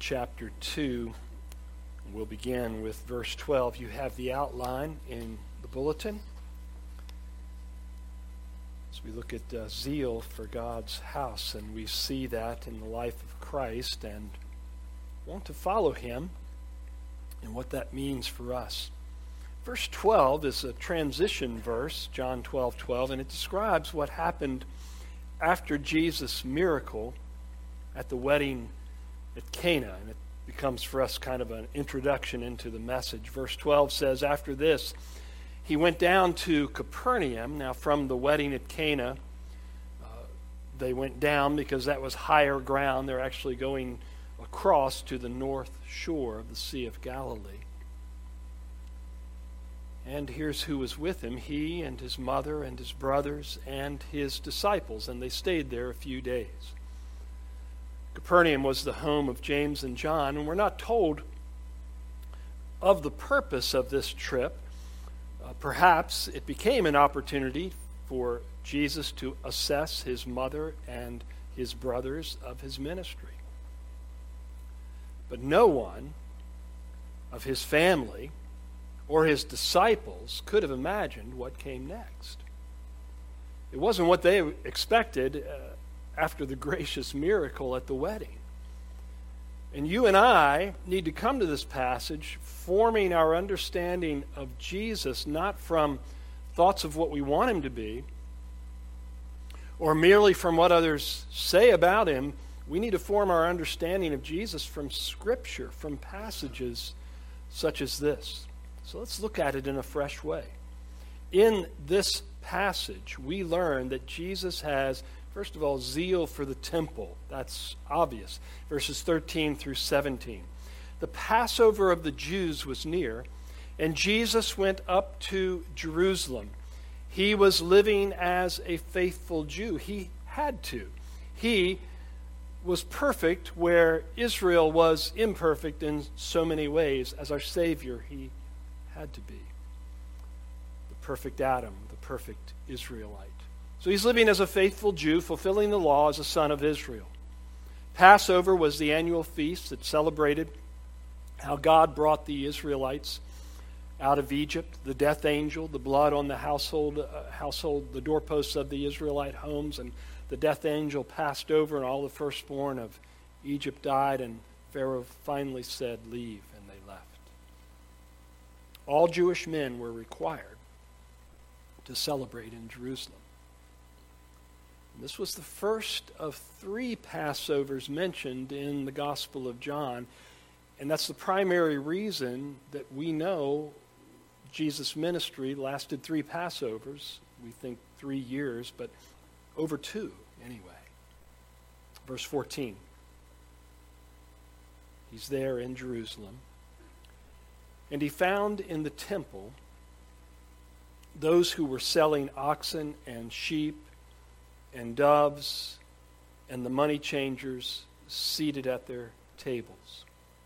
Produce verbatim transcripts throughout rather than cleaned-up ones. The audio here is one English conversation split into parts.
chapter two. We'll begin with verse twelve. You have the outline in the bulletin. As we look at uh, zeal for God's house, and we see that in the life of Christ and want to follow him and what that means for us. Verse twelve is a transition verse, John twelve twelve, and it describes what happened after Jesus' miracle at the wedding at Cana, and it becomes for us kind of an introduction into the message. Verse twelve says, after this, he went down to Capernaum. Now, from the wedding at Cana, uh, they went down because that was higher ground. They're actually going across to the north shore of the Sea of Galilee. And here's who was with him, he and his mother and his brothers and his disciples, and they stayed there a few days. Capernaum was the home of James and John, and we're not told of the purpose of this trip. Uh, perhaps it became an opportunity for Jesus to assess his mother and his brothers of his ministry. But no one of his family or his disciples could have imagined what came next. It wasn't what they expected uh, after the gracious miracle at the wedding. And you and I need to come to this passage forming our understanding of Jesus not from thoughts of what we want him to be or merely from what others say about him. We need to form our understanding of Jesus from Scripture, from passages such as this. So let's look at it in a fresh way. In this passage, we learn that Jesus has, first of all, zeal for the temple. That's obvious. Verses thirteen through seventeen. The Passover of the Jews was near, and Jesus went up to Jerusalem. He was living as a faithful Jew. He had to. He was perfect where Israel was imperfect in so many ways. As our Savior, he had to be. The perfect Adam, the perfect Israelite. So he's living as a faithful Jew, fulfilling the law as a son of Israel. Passover was the annual feast that celebrated how God brought the Israelites out of Egypt, the death angel, the blood on the household, uh, household, the doorposts of the Israelite homes, and the death angel passed over, and all the firstborn of Egypt died, and Pharaoh finally said, leave, and they left. All Jewish men were required to celebrate in Jerusalem. And this was the first of three Passovers mentioned in the Gospel of John, and that's the primary reason that we know Jesus' ministry lasted three Passovers. We think three years, but over two anyway. Verse fourteen. He's there in Jerusalem. And he found in the temple those who were selling oxen and sheep and doves and the money changers seated at their tables.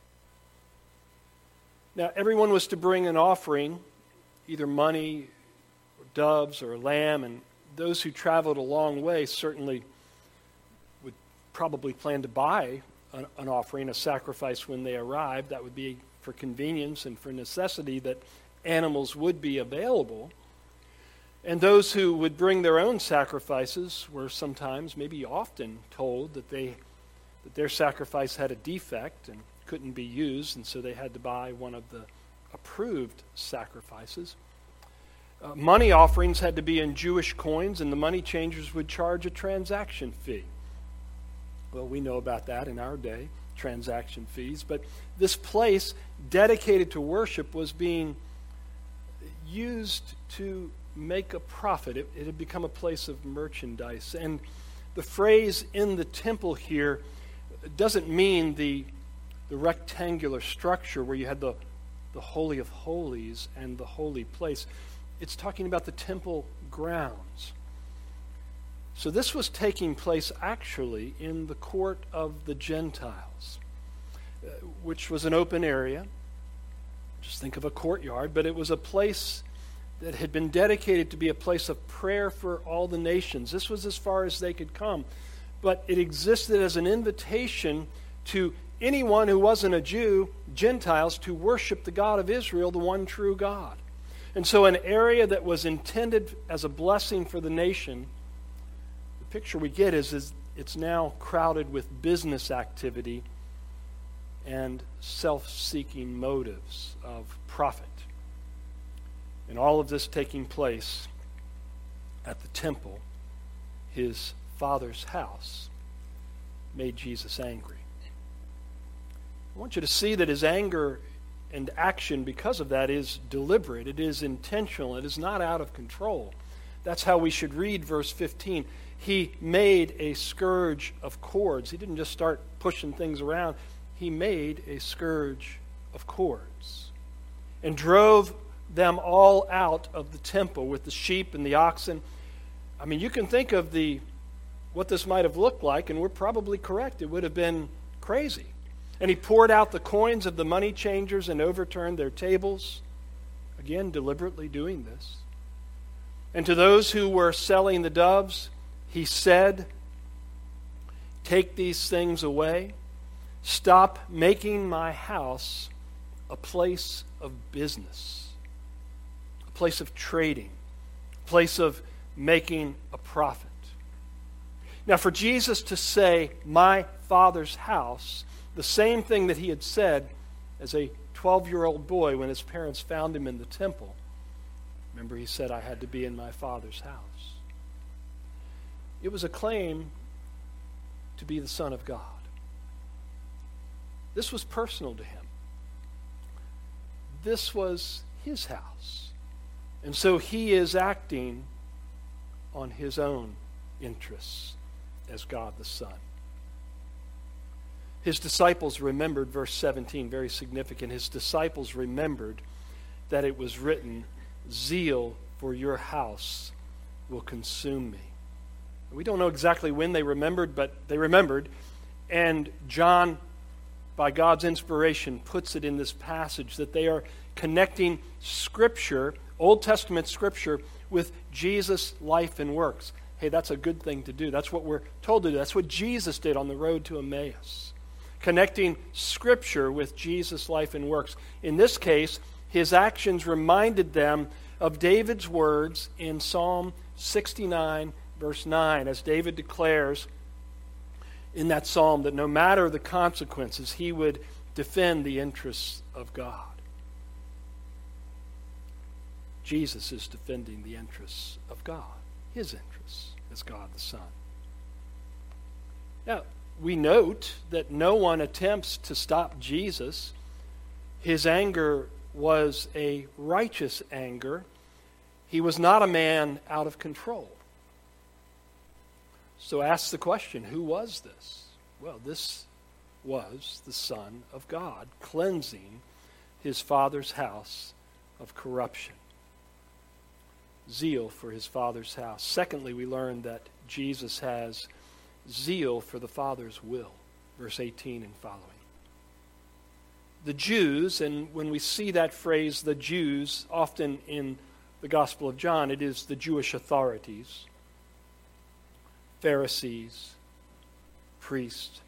Now, everyone was to bring an offering, either money or doves or a lamb, and those who traveled a long way certainly would probably plan to buy an, an offering, a sacrifice when they arrived. That would be for convenience and for necessity that animals would be available. And those who would bring their own sacrifices were sometimes, maybe often, told that they that their sacrifice had a defect and couldn't be used, and so they had to buy one of the approved sacrifices. Uh, money offerings had to be in Jewish coins, and the money changers would charge a transaction fee. Well, we know about that in our day, transaction fees. But this place dedicated to worship was being used to make a profit. It, it had become a place of merchandise. And the phrase in the temple here doesn't mean the, the rectangular structure where you had the, the Holy of Holies and the holy place. It's talking about the temple grounds. So this was taking place actually in the court of the Gentiles, uh, which was an open area. Just think of a courtyard, but it was a place that had been dedicated to be a place of prayer for all the nations. This was as far as they could come. But it existed as an invitation to anyone who wasn't a Jew, Gentiles, to worship the God of Israel, the one true God. And so an area that was intended as a blessing for the nation, the picture we get is, is it's now crowded with business activity and self-seeking motives of profit. And all of this taking place at the temple, his Father's house, made Jesus angry. I want you to see that his anger and action because of that is deliberate. It is intentional. It is not out of control. That's how we should read verse fifteen. He made a scourge of cords. He didn't just start pushing things around. He made a scourge of cords and drove them all out of the temple with the sheep and the oxen. I mean, you can think of the what this might have looked like, and we're probably correct. It would have been crazy. And he poured out the coins of the money changers and overturned their tables. Again, deliberately doing this. And to those who were selling the doves, he said, "Take these things away. Stop making my house a place of business, a place of trading, a place of making a profit." Now, for Jesus to say, "my Father's house," the same thing that he had said as a twelve-year-old boy when his parents found him in the temple. Remember, he said, "I had to be in my Father's house." It was a claim to be the Son of God. This was personal to him. This was his house. And so he is acting on his own interests as God the Son. His disciples remembered, verse seventeen, very significant. His disciples remembered that it was written, "Zeal for your house will consume me." We don't know exactly when they remembered, but they remembered. And John, by God's inspiration, puts it in this passage that they are connecting Scripture, Old Testament Scripture, with Jesus' life and works. Hey, that's a good thing to do. That's what we're told to do. That's what Jesus did on the road to Emmaus. Connecting Scripture with Jesus' life and works. In this case, his actions reminded them of David's words in Psalm sixty-nine, verse nine, as David declares in that psalm that no matter the consequences, he would defend the interests of God. Jesus is defending the interests of God, his interests as God the Son. Now, we note that no one attempts to stop Jesus. His anger was a righteous anger. He was not a man out of control. So ask the question, who was this? Well, this was the Son of God, cleansing his Father's house of corruption. Zeal for his Father's house. Secondly, we learn that Jesus has zeal for the Father's will. Verse eighteen and following. The Jews, and when we see that phrase, the Jews, often in the Gospel of John, it is the Jewish authorities, Pharisees, priests.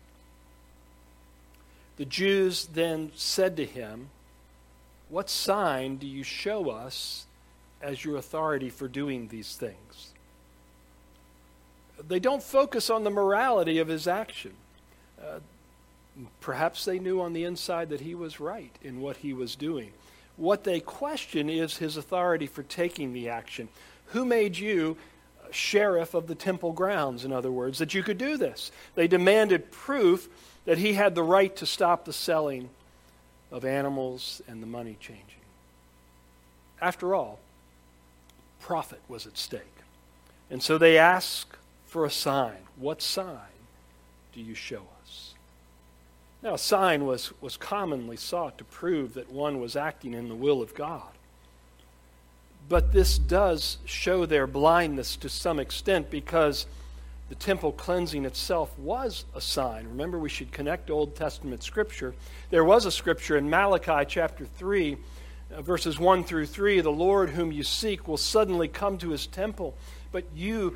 The Jews then said to him, "What sign do you show us as your authority for doing these things?" They don't focus on the morality of his action. Uh, perhaps they knew on the inside that he was right in what he was doing. What they question is his authority for taking the action. Who made you sheriff of the temple grounds, in other words, that you could do this? They demanded proof that he had the right to stop the selling of animals and the money changing. After all, profit was at stake. And so they asked for a sign. What sign do you show us? Now, a sign was, was commonly sought to prove that one was acting in the will of God. But this does show their blindness to some extent, because the temple cleansing itself was a sign. Remember, we should connect Old Testament Scripture. There was a Scripture in Malachi chapter three, uh, verses one through three. "The Lord whom you seek will suddenly come to his temple, but you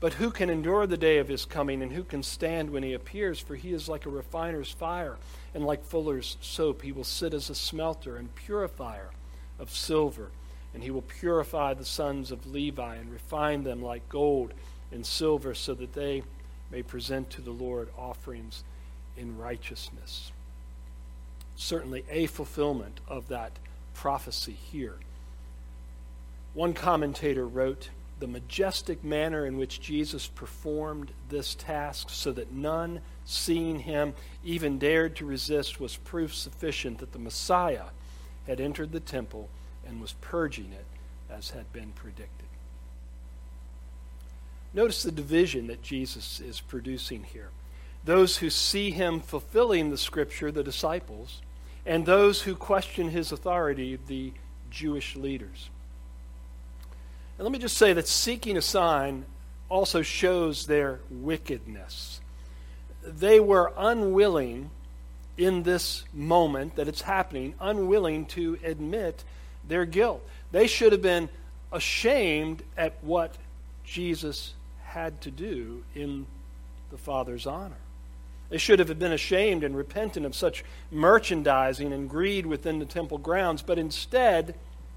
But who can endure the day of his coming, and who can stand when he appears? For he is like a refiner's fire, and like fuller's soap. He will sit as a smelter and purifier of silver, and he will purify the sons of Levi and refine them like gold and silver, so that they may present to the Lord offerings in righteousness. Certainly a fulfillment of that prophecy here. One commentator wrote, "The majestic manner in which Jesus performed this task, so that none seeing him even dared to resist, was proof sufficient that the Messiah had entered the temple and was purging it as had been predicted." Notice the division that Jesus is producing here. Those who see him fulfilling the Scripture, the disciples, and those who question his authority, the Jewish leaders. And let me just say that seeking a sign also shows their wickedness. They were unwilling in this moment that it's happening, unwilling to admit their guilt. They should have been ashamed at what Jesus had to do in the Father's honor. They should have been ashamed and repentant of such merchandising and greed within the temple grounds, but instead,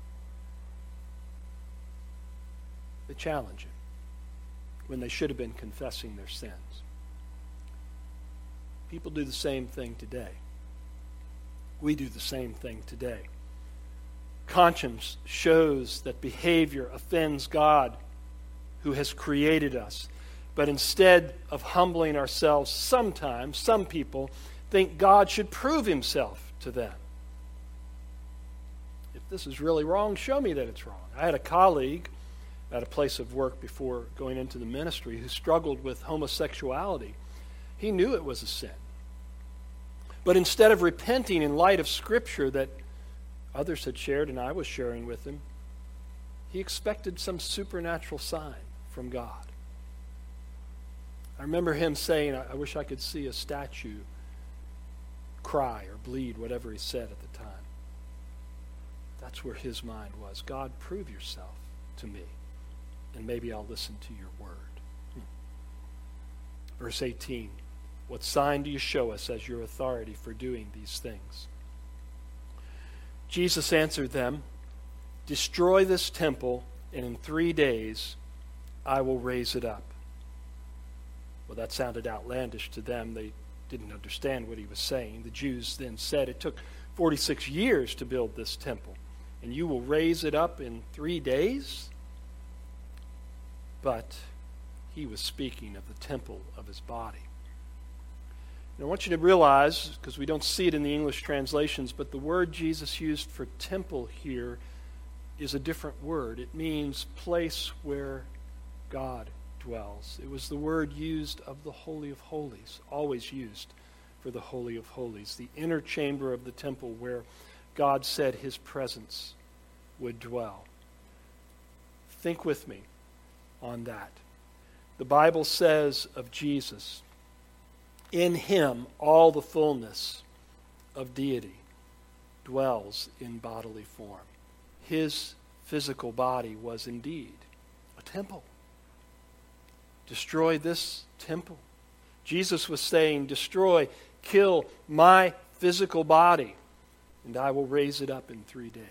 they challenge him when they should have been confessing their sins. People do the same thing today. We do the same thing today. Conscience shows that behavior offends God who has created us. But instead of humbling ourselves, sometimes some people think God should prove himself to them. If this is really wrong, show me that it's wrong. I had a colleague at a place of work before going into the ministry who struggled with homosexuality. He knew it was a sin. But instead of repenting in light of Scripture that others had shared and I was sharing with him, he expected some supernatural sign from God. I remember him saying, I wish I could see a statue cry or bleed, whatever he said at the time. That's where his mind was. God, prove yourself to me, and maybe I'll listen to your word. Hmm. Verse eighteen, what sign do you show us as your authority for doing these things? Jesus answered them, destroy this temple, and in three days I will raise it up. Well, that sounded outlandish to them. They didn't understand what he was saying. The Jews then said, it took forty-six years to build this temple, and you will raise it up in three days? But he was speaking of the temple of his body. And I want you to realize, because we don't see it in the English translations, but the word Jesus used for temple here is a different word. It means place where God dwells. It was the word used of the Holy of Holies, always used for the Holy of Holies, the inner chamber of the temple where God said his presence would dwell. Think with me on that. The Bible says of Jesus, in him all the fullness of deity dwells in bodily form. His physical body was indeed a temple. Destroy this temple. Jesus was saying, destroy, kill my physical body, and I will raise it up in three days.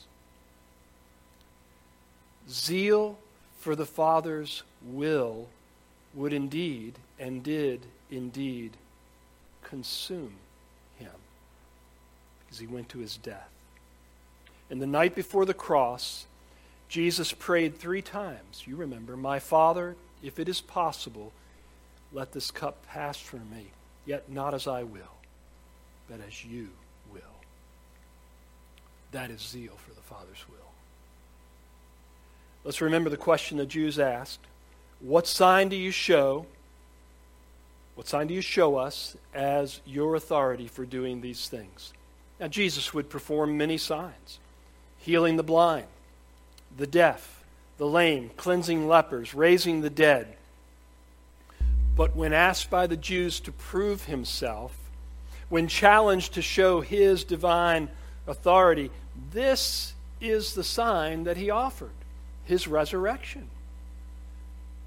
Zeal for the Father's will would indeed, and did indeed, consume him, because he went to his death. And the night before the cross, Jesus prayed three times. You remember, my Father, if it is possible, let this cup pass from me, yet not as I will, but as you will. That is zeal for the Father's will. Let's remember the question the Jews asked. What sign do you show? What sign do you show us as your authority for doing these things? Now, Jesus would perform many signs. Healing the blind, the deaf, the lame, cleansing lepers, raising the dead. But when asked by the Jews to prove himself, when challenged to show his divine authority, this is the sign that he offered, his resurrection.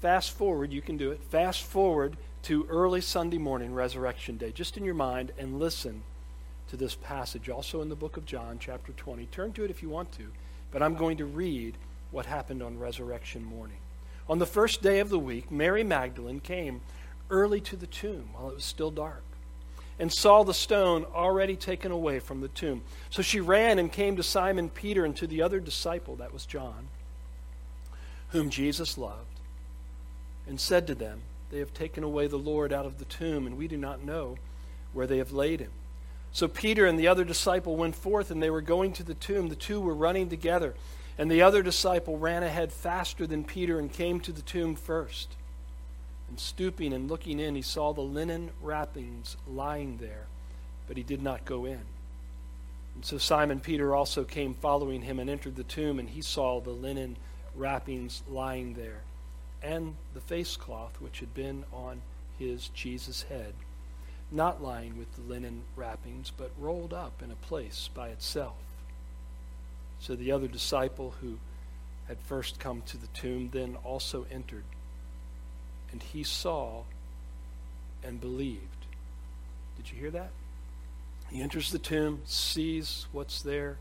fast forward, you can do it, fast forward to early Sunday morning, Resurrection Day, just in your mind, and listen to this passage, also in the book of John, chapter twenty. Turn to it if you want to, but I'm going to read what happened on Resurrection morning. On the first day of the week, Mary Magdalene came early to the tomb while it was still dark, and saw the stone already taken away from the tomb. So she ran and came to Simon Peter and to the other disciple, that was John, whom Jesus loved, and said to them, "They have taken away the Lord out of the tomb, and we do not know where they have laid him." So Peter and the other disciple went forth, and they were going to the tomb. The two were running together, and the other disciple ran ahead faster than Peter and came to the tomb first. And stooping and looking in, he saw the linen wrappings lying there, but he did not go in. And so Simon Peter also came following him and entered the tomb, and he saw the linen wrappings lying there, and the face cloth which had been on his, Jesus' head, not lying with the linen wrappings, but rolled up in a place by itself. So the other disciple who had first come to the tomb then also entered, and he saw and believed. Did you hear that? He enters the tomb, sees what's there,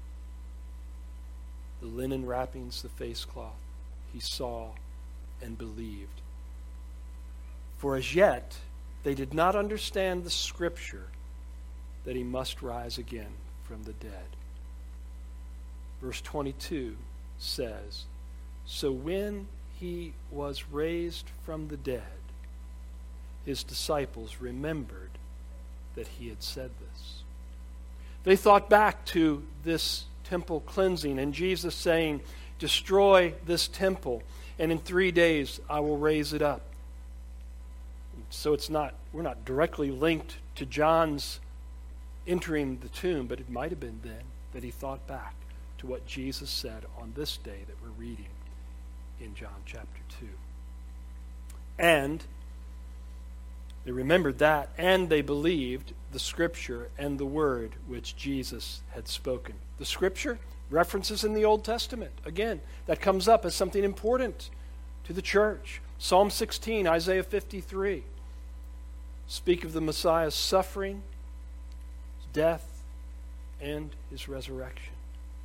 the linen wrappings, the face cloth. He saw and believed. For as yet they did not understand the scripture that he must rise again from the dead. Verse twenty-two says, "So when he was raised from the dead, his disciples remembered that he had said this." They thought back to this temple cleansing and Jesus saying, "Destroy this temple, and in three days I will raise it up." So it's not, we're not directly linked to John's entering the tomb, but it might have been then that he thought back to what Jesus said on this day that we're reading in John chapter two. And they remembered that, and they believed the scripture and the word which Jesus had spoken. The scripture, references in the Old Testament. Again, that comes up as something important to the church. Psalm sixteen, Isaiah fifty-three speak of the Messiah's suffering, his death, and his resurrection.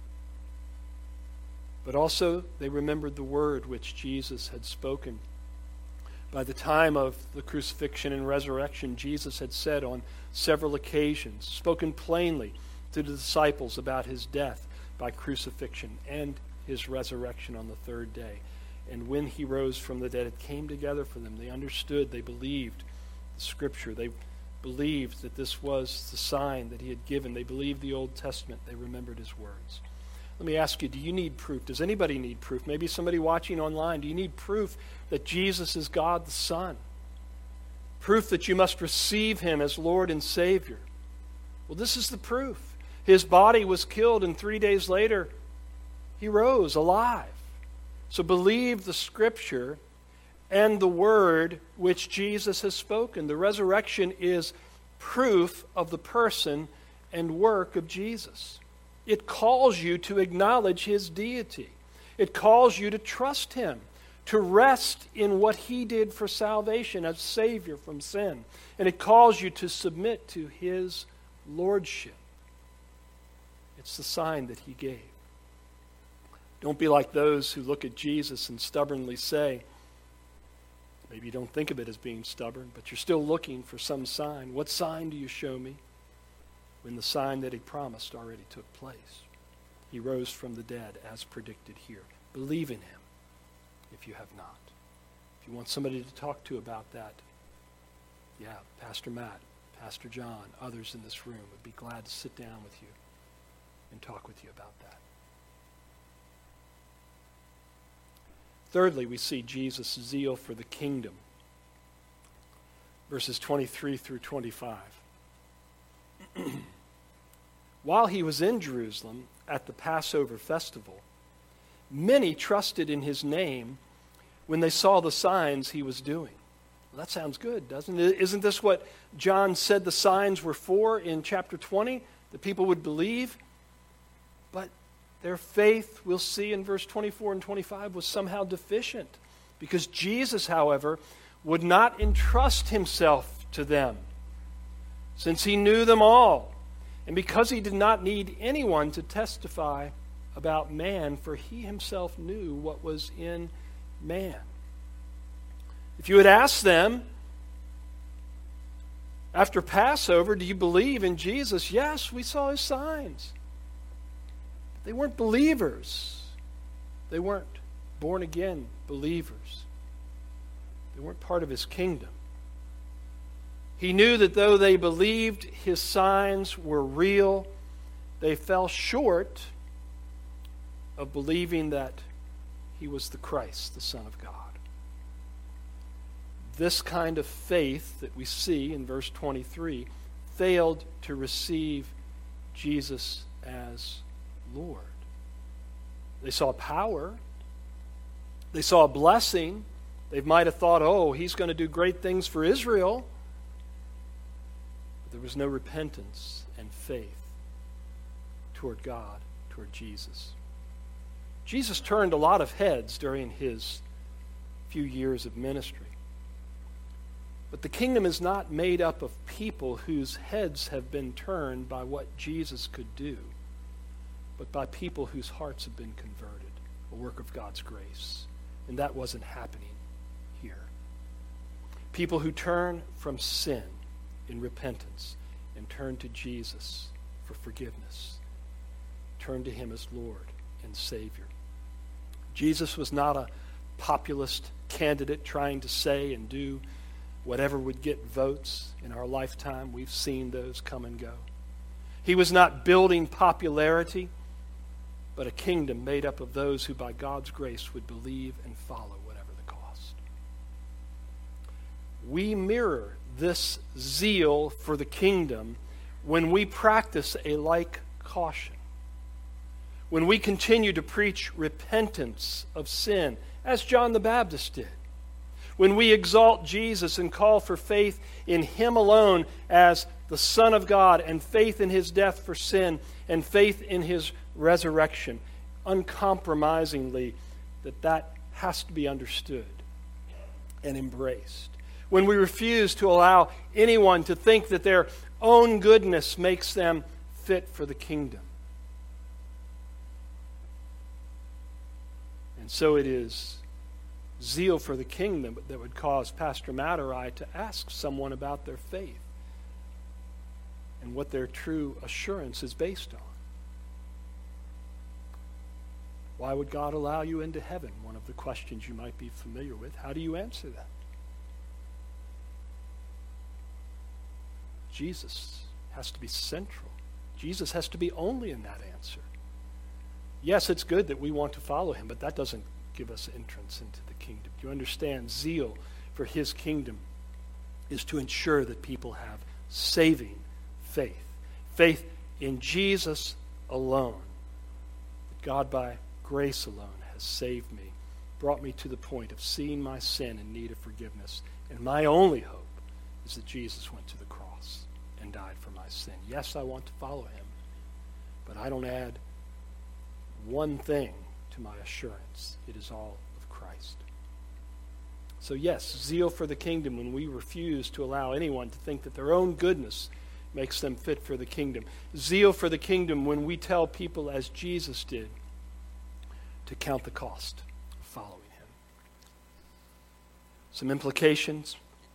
But also they remembered the word which Jesus had spoken. By the time of the crucifixion and resurrection, Jesus had said on several occasions, spoken plainly to the disciples about his death by crucifixion and his resurrection on the third day. And when he rose from the dead, it came together for them. They understood, they believed the scripture. They believed that this was the sign that he had given. They believed the Old Testament. They remembered his words. Let me ask you, do you need proof? Does anybody need proof? Maybe somebody watching online. Do you need proof that Jesus is God the Son? Proof that you must receive him as Lord and Savior? Well, this is the proof. His body was killed, and three days later, he rose alive. So believe the scripture and the word which Jesus has spoken. The resurrection is proof of the person and work of Jesus. It calls you to acknowledge his deity. It calls you to trust him, to rest in what he did for salvation as Savior from sin. And it calls you to submit to his lordship. It's the sign that he gave. Don't be like those who look at Jesus and stubbornly say, maybe you don't think of it as being stubborn, but you're still looking for some sign. What sign do you show me? When the sign that he promised already took place. He rose from the dead as predicted here. Believe in him if you have not. If you want somebody to talk to about that, yeah, Pastor Matt, Pastor John, others in this room would be glad to sit down with you and talk with you about that. Thirdly, we see Jesus' zeal for the kingdom. Verses twenty-three through twenty-five. While he was in Jerusalem at the Passover festival, many trusted in his name when they saw the signs he was doing. Well, that sounds good, doesn't it? Isn't this what John said the signs were for in chapter twenty? That people would believe? But their faith, we'll see in verse twenty-four and twenty-five, was somehow deficient. because Jesus, however, would not entrust himself to them, since he knew them all, and because he did not need anyone to testify about man, for he himself knew what was in man. If you had asked them, after Passover, do you believe in Jesus? Yes, we saw his signs. They weren't believers. They weren't born-again believers. They weren't part of his kingdom. He knew that though they believed his signs were real, they fell short of believing that he was the Christ, the Son of God. This kind of faith that we see in verse twenty-three failed to receive Jesus as Lord. They saw power. They saw a blessing. They might have thought, oh, he's going to do great things for Israel. But there was no repentance and faith toward God, toward Jesus. Jesus turned a lot of heads during his few years of ministry. But the kingdom is not made up of people whose heads have been turned by what Jesus could do, but by people whose hearts have been converted, a work of God's grace. And that wasn't happening here. People who turn from sin in repentance and turn to Jesus for forgiveness, turn to him as Lord and Savior. Jesus was not a populist candidate trying to say and do whatever would get votes in our lifetime. We've seen those come and go. He was not building popularity, but a kingdom made up of those who by God's grace would believe and follow whatever the cost. We mirror this zeal for the kingdom when we practice a like caution. When we continue to preach repentance of sin, as John the Baptist did. When we exalt Jesus and call for faith in him alone as the Son of God, and faith in his death for sin, and faith in his resurrection, uncompromisingly, that that has to be understood and embraced. When we refuse to allow anyone to think that their own goodness makes them fit for the kingdom. And so it is zeal for the kingdom that would cause Pastor Matt or I to ask someone about their faith and what their true assurance is based on. Why would God allow you into heaven? One of the questions you might be familiar with. How do you answer that? Jesus has to be central. Jesus has to be only in that answer. Yes, it's good that we want to follow him, but that doesn't give us entrance into the kingdom. Do you understand? Zeal for his kingdom is to ensure that people have saving faith. Faith in Jesus alone. That God by grace alone has saved me, brought me to the point of seeing my sin in need of forgiveness. And my only hope is that Jesus went to the cross and died for my sin. Yes, I want to follow him, but I don't add one thing to my assurance. It is all of Christ. So yes, zeal for the kingdom when we refuse to allow anyone to think that their own goodness makes them fit for the kingdom. Zeal for the kingdom when we tell people, as Jesus did, to count the cost of following him. Some implications.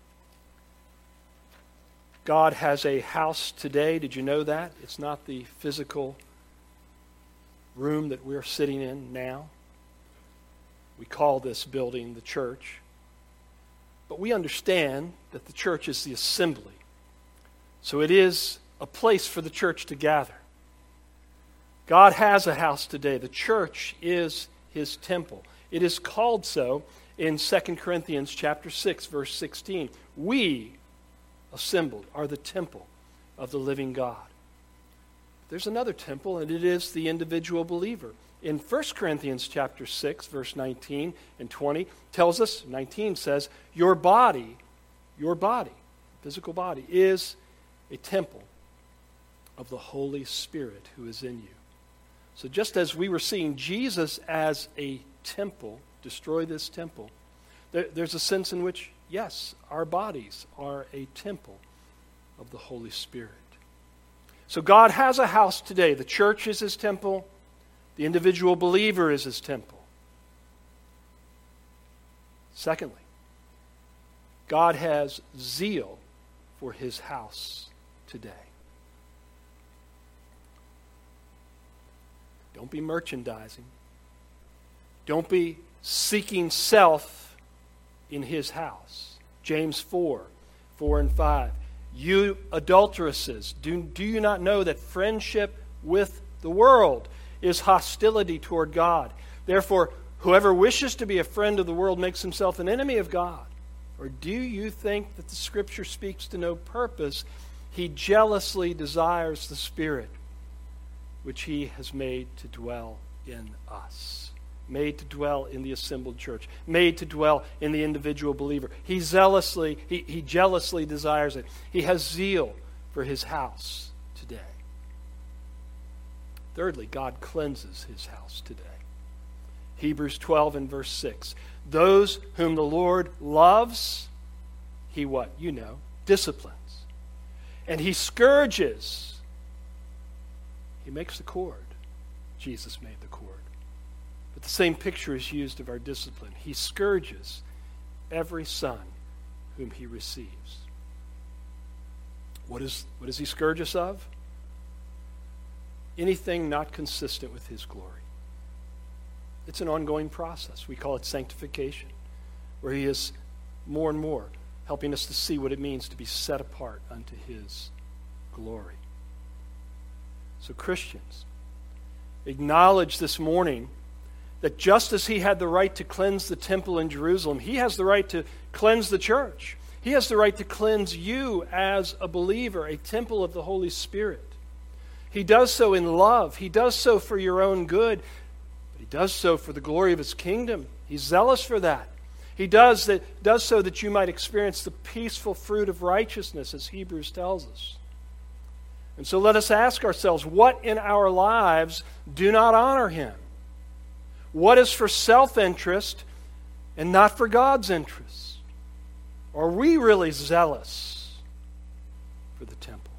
God has a house today. Did you know that? It's not the physical room that we're sitting in now. We call this building the church. But we understand that the church is the assembly. So it is a place for the church to gather. God has a house today. The church is his temple. It is called so in Second Corinthians chapter six, verse sixteen. We, assembled, are the temple of the living God. There's another temple, and it is the individual believer. In First Corinthians chapter six, verse nineteen and twenty, tells us, nineteen says, your body, your body, physical body, is a temple of the Holy Spirit who is in you. So just as we were seeing Jesus as a temple, destroy this temple, There, there's a sense in which, yes, our bodies are a temple of the Holy Spirit. So God has a house today. The church is his temple. The individual believer is his temple. Secondly, God has zeal for his house today. Don't be merchandising. Don't be seeking self in his house. James four, four and five. You adulteresses, do, do you not know that friendship with the world is hostility toward God? Therefore, whoever wishes to be a friend of the world makes himself an enemy of God. Or do you think that the Scripture speaks to no purpose? He jealously desires the Spirit which he has made to dwell in us. Made to dwell in the assembled church. Made to dwell in the individual believer. He zealously, he, he jealously desires it. He has zeal for his house today. Thirdly, God cleanses his house today. Hebrews twelve and verse six. Those whom the Lord loves, he what? You know, disciplines. And he scourges. He makes the cord. Jesus made the cord. But the same picture is used of our discipline. He scourges every son whom he receives. What is, what does he scourge us of? Anything not consistent with his glory. It's an ongoing process. We call it sanctification, where he is more and more helping us to see what it means to be set apart unto his glory. So Christians, acknowledge this morning that just as he had the right to cleanse the temple in Jerusalem, he has the right to cleanse the church. He has the right to cleanse you as a believer, a temple of the Holy Spirit. He does so in love. He does so for your own good. But he does so for the glory of his kingdom. He's zealous for that. He does, that, does so that you might experience the peaceful fruit of righteousness, as Hebrews tells us. And so let us ask ourselves, what in our lives do not honor him? What is for self-interest and not for God's interests? Are we really zealous for the temple?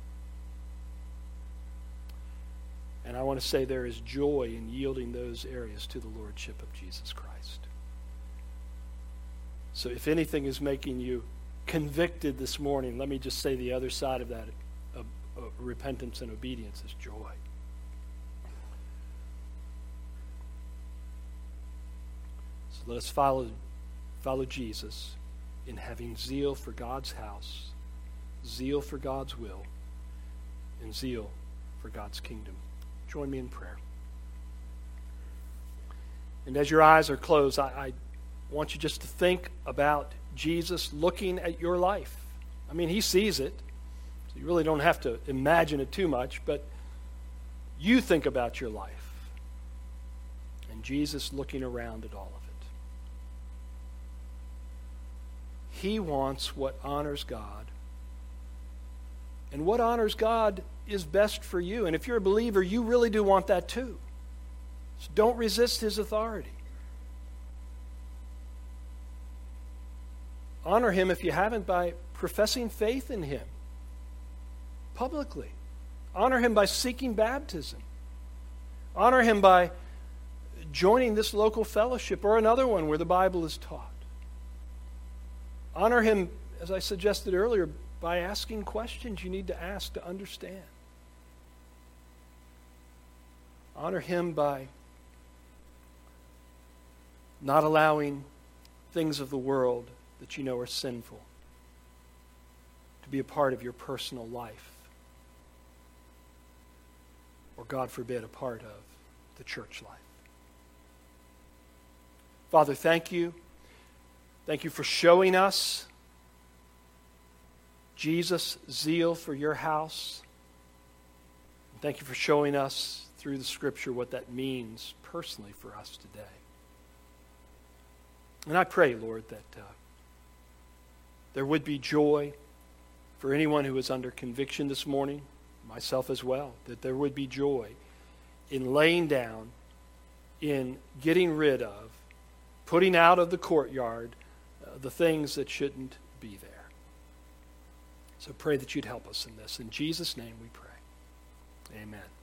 And I want to say there is joy in yielding those areas to the lordship of Jesus Christ. So if anything is making you convicted this morning, let me just say the other side of that. Of, of repentance and obedience is joy. So let us follow, follow Jesus in having zeal for God's house, zeal for God's will, and zeal for God's kingdom. Join me in prayer. And as your eyes are closed, I, I want you just to think about Jesus looking at your life. I mean, he sees it. So you really don't have to imagine it too much, but you think about your life. And Jesus looking around at all of it. He wants what honors God. And what honors God is best for you. And if you're a believer, you really do want that too. So don't resist his authority. Honor him, if you haven't, by professing faith in him publicly. Honor him by seeking baptism. Honor him by joining this local fellowship or another one where the Bible is taught. Honor him, as I suggested earlier, by asking questions you need to ask to understand. Honor him by not allowing things of the world that you know are sinful to be a part of your personal life. Or, God forbid, a part of the church life. Father, thank you. Thank you for showing us Jesus' zeal for your house. And thank you for showing us through the Scripture what that means personally for us today. And I pray, Lord, that uh, there would be joy for anyone who is under conviction this morning, myself as well, that there would be joy in laying down, in getting rid of, putting out of the courtyard uh, the things that shouldn't be there. So pray that you'd help us in this. In Jesus' name we pray. Amen.